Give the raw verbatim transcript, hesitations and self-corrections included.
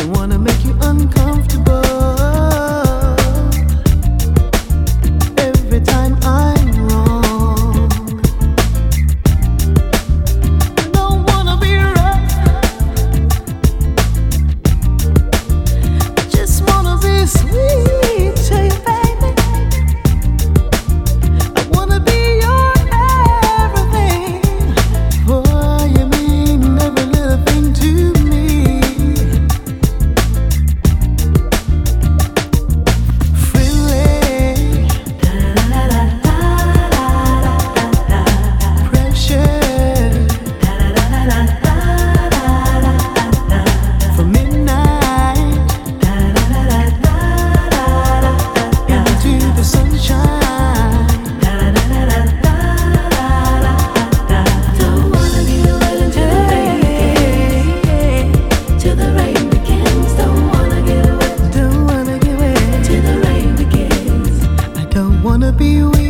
wanna make you uncomfortable. Every time I'm wrong, don't wanna be rough, just wanna be sweet to you, baby. I wanna be your everything. Boy, you mean every little thing to me. Wanna be with